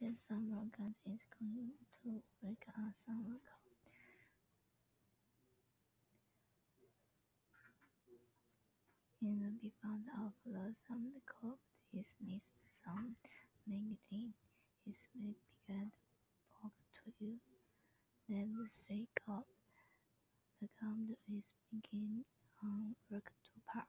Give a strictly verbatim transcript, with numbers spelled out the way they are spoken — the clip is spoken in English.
This summer Gus is going to work a summer camp. In the background of the summer camp is some magazine. His big book to you. Then the street cop. The camp is begin on work to park.